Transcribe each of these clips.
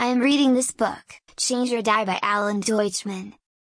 I am reading this book, Change or Die by Alan Deutschman.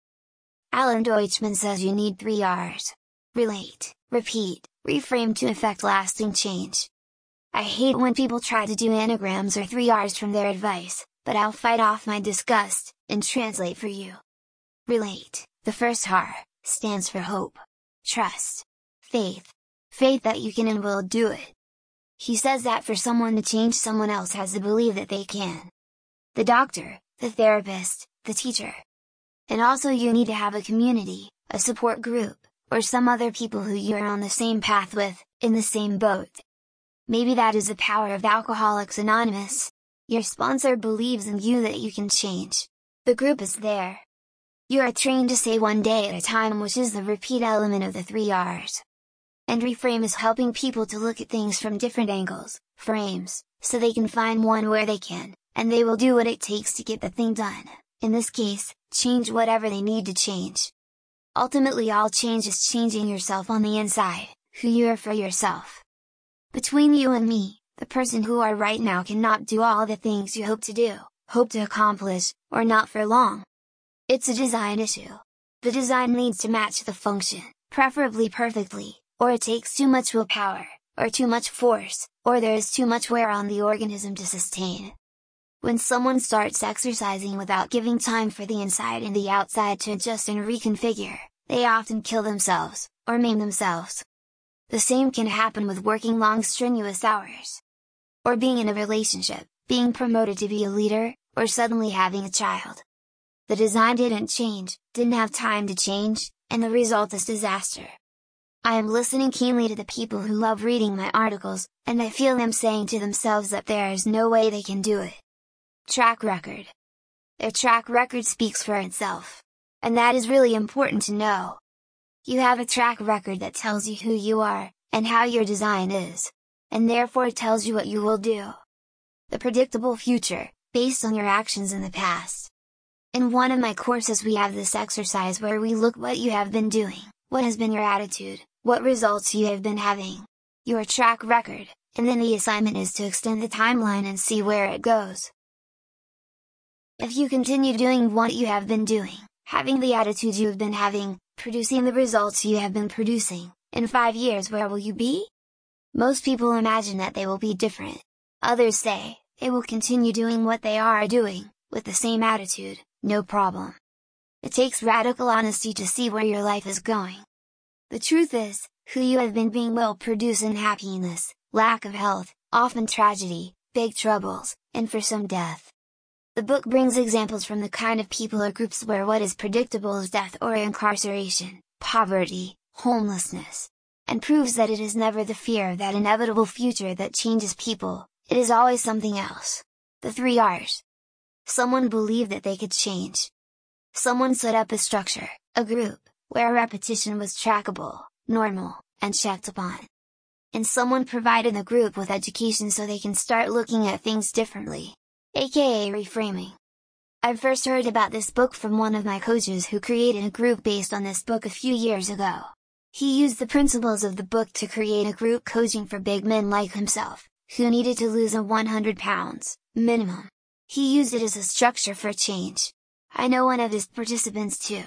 Alan Deutschman says you need 3 R's. Relate, repeat, reframe to effect lasting change. I hate when people try to do anagrams or 3 R's from their advice, but I'll fight off my disgust, and translate for you. Relate, the first R, stands for hope. Trust. Faith. Faith that you can and will do it. He says that for someone to change, someone else has to believe that they can. The doctor, the therapist, the teacher. And also you need to have a community, a support group, or some other people who you're on the same path with, in the same boat. Maybe that is the power of Alcoholics Anonymous. Your sponsor believes in you that you can change. The group is there. You are trained to say one day at a time, which is the repeat element of the 3 R's. And reframe is helping people to look at things from different angles, frames, so they can find one where they can, and they will do what it takes to get the thing done, in this case, change whatever they need to change. Ultimately all change is changing yourself on the inside, who you are for yourself. Between you and me, the person who are right now cannot do all the things you hope to do, hope to accomplish, or not for long. It's a design issue. The design needs to match the function, preferably perfectly, or it takes too much willpower, or too much force, or there is too much wear on the organism to sustain. When someone starts exercising without giving time for the inside and the outside to adjust and reconfigure, they often kill themselves, or maim themselves. The same can happen with working long strenuous hours. Or being in a relationship, being promoted to be a leader, or suddenly having a child. The design didn't change, didn't have time to change, and the result is disaster. I am listening keenly to the people who love reading my articles, and I feel them saying to themselves that there is no way they can do it. Track record. Their track record speaks for itself. And that is really important to know. You have a track record that tells you who you are, and how your design is. And therefore it tells you what you will do. The predictable future, based on your actions in the past. In one of my courses we have this exercise where we look what you have been doing, what has been your attitude, what results you have been having, your track record, and then the assignment is to extend the timeline and see where it goes. If you continue doing what you have been doing, having the attitude you have been having, producing the results you have been producing, in 5 years where will you be? Most people imagine that they will be different. Others say, they will continue doing what they are doing, with the same attitude, no problem. It takes radical honesty to see where your life is going. The truth is, who you have been being will produce unhappiness, lack of health, often tragedy, big troubles, and for some death. The book brings examples from the kind of people or groups where what is predictable is death or incarceration, poverty, homelessness, and proves that it is never the fear of that inevitable future that changes people, it is always something else. The 3 R's. Someone believed that they could change. Someone set up a structure, a group, where repetition was trackable, normal, and checked upon. And someone provided the group with education so they can start looking at things differently, aka reframing. I first heard about this book from one of my coaches who created a group based on this book a few years ago. He used the principles of the book to create a group coaching for big men like himself, who needed to lose 100 pounds, minimum. He used it as a structure for change. I know one of his participants too.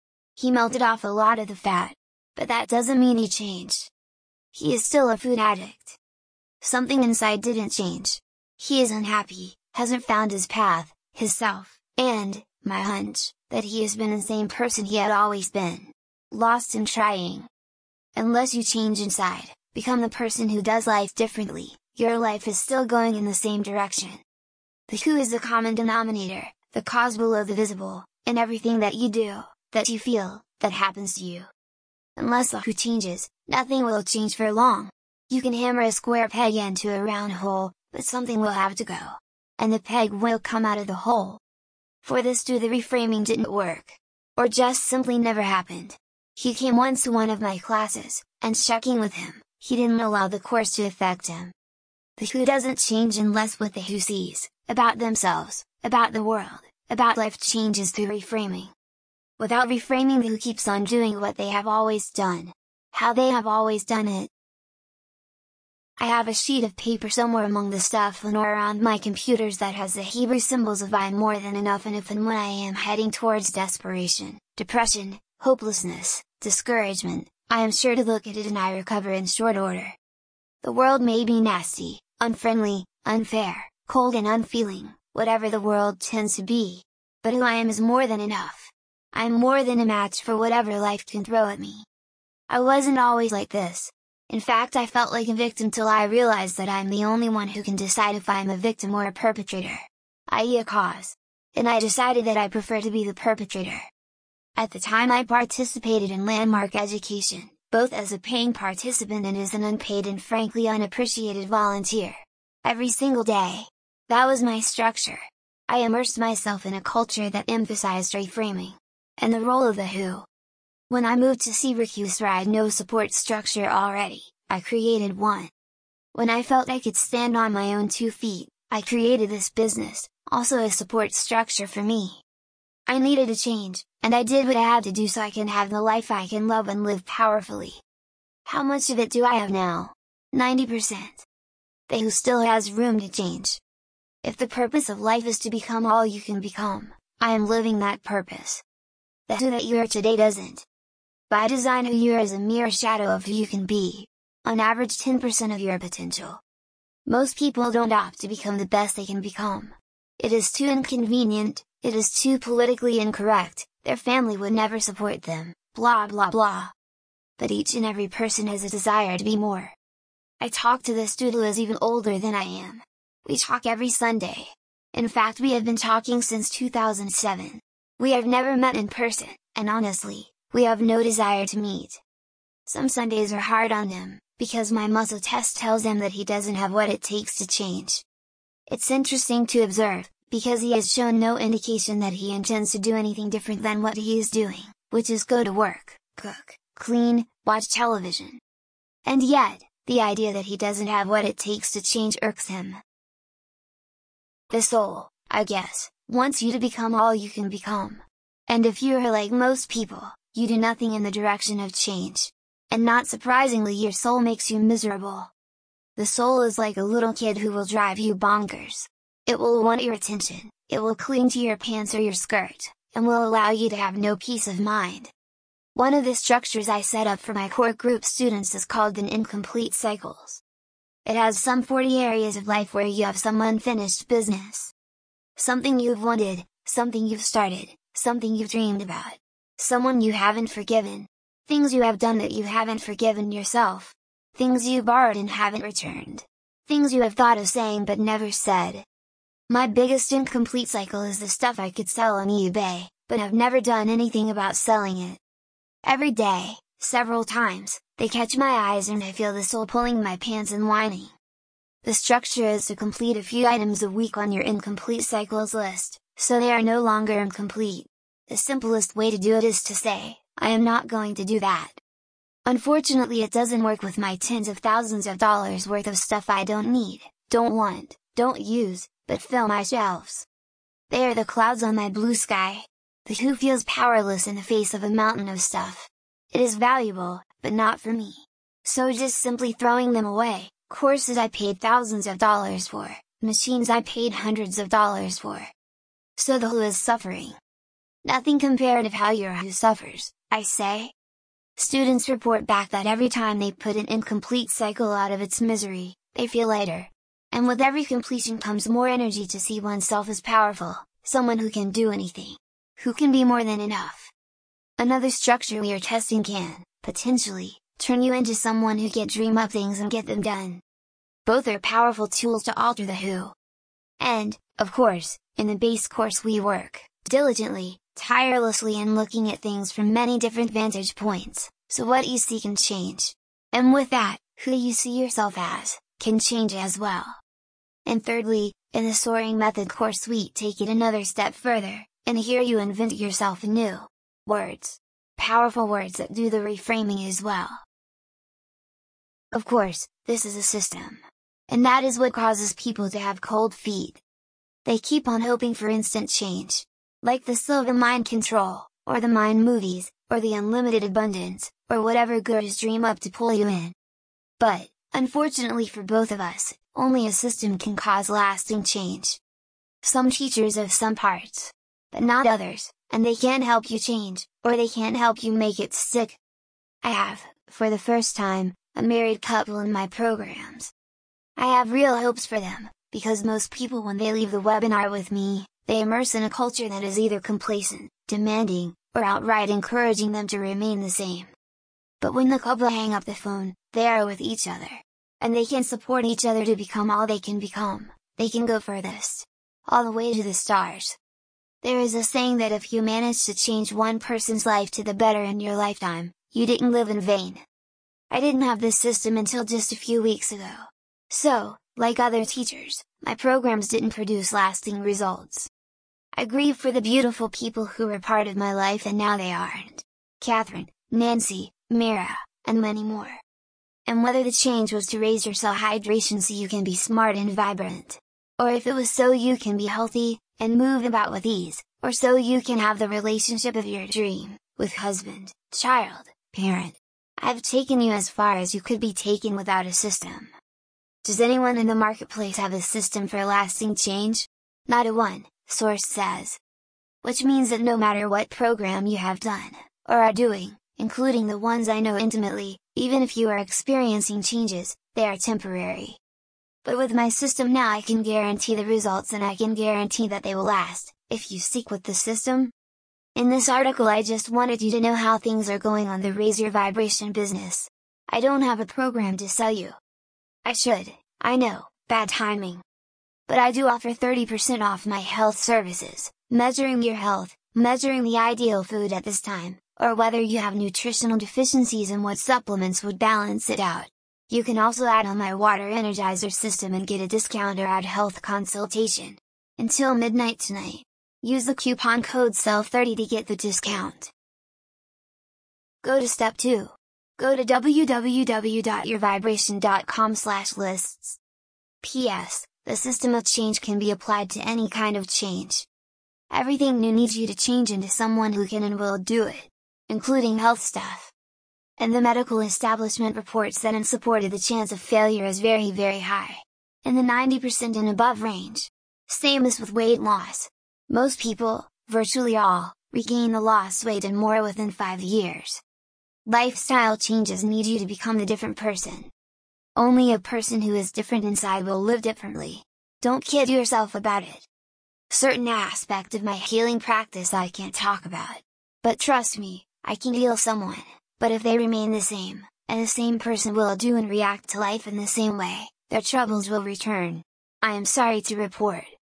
He melted off a lot of the fat, but that doesn't mean he changed. He is still a food addict. Something inside didn't change. He is unhappy, hasn't found his path, his self, and, my hunch, that he has been the same person he had always been. Lost in trying. Unless you change inside, become the person who does life differently, your life is still going in the same direction. The who is the common denominator, the cause below the visible, in everything that you do, that you feel, that happens to you. Unless the who changes, nothing will change for long. You can hammer a square peg into a round hole, but something will have to go. And the peg will come out of the hole. For this the reframing didn't work. Or just simply never happened. He came once to one of my classes, and checking with him, he didn't allow the course to affect him. The who doesn't change unless what the who sees, about themselves, about the world, about life changes through reframing. Without reframing, the who keeps on doing what they have always done. How they have always done it. I have a sheet of paper somewhere among the stuff or around my computers that has the Hebrew symbols of I'm more than enough, and if and when I am heading towards desperation, depression, hopelessness, discouragement, I am sure to look at it and I recover in short order. The world may be nasty, unfriendly, unfair, cold and unfeeling, whatever the world tends to be. But who I am is more than enough. I am more than a match for whatever life can throw at me. I wasn't always like this. In fact, I felt like a victim till I realized that I'm the only one who can decide if I'm a victim or a perpetrator, i.e. a cause. And I decided that I prefer to be the perpetrator. At the time I participated in Landmark Education, both as a paying participant and as an unpaid and frankly unappreciated volunteer. Every single day. That was my structure. I immersed myself in a culture that emphasized reframing. And the role of the who. When I moved to Syracuse where I had no support structure already, I created one. When I felt I could stand on my own 2 feet, I created this business, also a support structure for me. I needed a change, and I did what I had to do so I can have the life I can love and live powerfully. How much of it do I have now? 90%. The who still has room to change. If the purpose of life is to become all you can become, I am living that purpose. The who that you are today doesn't. By design, who you are is a mere shadow of who you can be. On average 10% of your potential. Most people don't opt to become the best they can become. It is too inconvenient, it is too politically incorrect, their family would never support them, blah blah blah. But each and every person has a desire to be more. I talk to this dude who is even older than I am. We talk every Sunday. In fact, we have been talking since 2007. We have never met in person, and honestly, we have no desire to meet. Some Sundays are hard on him, because my muscle test tells him that he doesn't have what it takes to change. It's interesting to observe, because he has shown no indication that he intends to do anything different than what he is doing, which is go to work, cook, clean, watch television. And yet, the idea that he doesn't have what it takes to change irks him. The soul, I guess, wants you to become all you can become. And if you are like most people, you do nothing in the direction of change. And not surprisingly, your soul makes you miserable. The soul is like a little kid who will drive you bonkers. It will want your attention, it will cling to your pants or your skirt, and will allow you to have no peace of mind. One of the structures I set up for my core group students is called the incomplete cycles. It has some 40 areas of life where you have some unfinished business. Something you've wanted, something you've started, something you've dreamed about. Someone you haven't forgiven. Things you have done that you haven't forgiven yourself. Things you borrowed and haven't returned. Things you have thought of saying but never said. My biggest incomplete cycle is the stuff I could sell on eBay, but have never done anything about selling it. Every day, several times, they catch my eyes and I feel the soul pulling my pants and whining. The structure is to complete a few items a week on your incomplete cycles list, so they are no longer incomplete. The simplest way to do it is to say, I am not going to do that. Unfortunately, it doesn't work with my tens of thousands of dollars worth of stuff I don't need, don't want, don't use, but fill my shelves. They are the clouds on my blue sky. The who feels powerless in the face of a mountain of stuff. It is valuable, but not for me. So just simply throwing them away, courses I paid thousands of dollars for, machines I paid hundreds of dollars for. So the who is suffering. Nothing compared to how your who suffers, I say. Students report back that every time they put an incomplete cycle out of its misery, they feel lighter. And with every completion comes more energy to see oneself as powerful, someone who can do anything. Who can be more than enough. Another structure we are testing can, potentially, turn you into someone who can dream up things and get them done. Both are powerful tools to alter the who. And, of course, in the base course we work, diligently, tirelessly in looking at things from many different vantage points, so what you see can change. And with that, who you see yourself as, can change as well. And thirdly, in the Soaring Method course we take it another step further, and here you invent yourself new words. Powerful words that do the reframing as well. Of course, this is a system. And that is what causes people to have cold feet. They keep on hoping for instant change. Like the Silva mind control, or the mind movies, or the unlimited abundance, or whatever gurus dream up to pull you in. But, Unfortunately for both of us, only a system can cause lasting change. Some teachers have some parts, but not others, and they can't help you change, or they can't help you make it stick. I have, for the first time, a married couple in my programs. I have real hopes for them, because most people when they leave the webinar with me, they immerse in a culture that is either complacent, demanding, or outright encouraging them to remain the same. But when the couple hang up the phone, they are with each other. And they can support each other to become all they can become, they can go furthest. All the way to the stars. There is a saying that if you manage to change one person's life to the better in your lifetime, you didn't live in vain. I didn't have this system until just a few weeks ago. So, like other teachers, my programs didn't produce lasting results. I grieve for the beautiful people who were part of my life and now they aren't. Catherine, Nancy, Mira, and many more. And whether the change was to raise your cell hydration so you can be smart and vibrant, or if it was so you can be healthy, and move about with ease, or so you can have the relationship of your dream, with husband, child, parent. I've taken you as far as you could be taken without a system. Does anyone in the marketplace have a system for lasting change? Not a one, source says. Which means that no matter what program you have done, or are doing, including the ones I know intimately, even if you are experiencing changes, they are temporary. But with my system now I can guarantee the results and I can guarantee that they will last, if you stick with the system. In this article I just wanted you to know how things are going on the Raise Your Vibration business. I don't have a program to sell you. I should, I know, bad timing. But I do offer 30% off my health services, measuring your health, measuring the ideal food at this time, or whether you have nutritional deficiencies and what supplements would balance it out. You can also add on my Water Energizer system and get a discount or add health consultation. Until midnight tonight. Use the coupon code SELF30 to get the discount. Go to step 2. Go to www.yourvibration.com/lists. PS, the system of change can be applied to any kind of change. Everything new needs you to change into someone who can and will do it, including health stuff. And the medical establishment reports that in support of the chance of failure is very very high. In the 90% and above range. Same as with weight loss. Most people, virtually all, regain the lost weight and more within 5 years. Lifestyle changes need you to become the different person. Only a person who is different inside will live differently. Don't kid yourself about it. Certain aspect of my healing practice I can't talk about. But trust me, I can heal someone. But if they remain the same, and the same person will do and react to life in the same way, their troubles will return. I am sorry to report,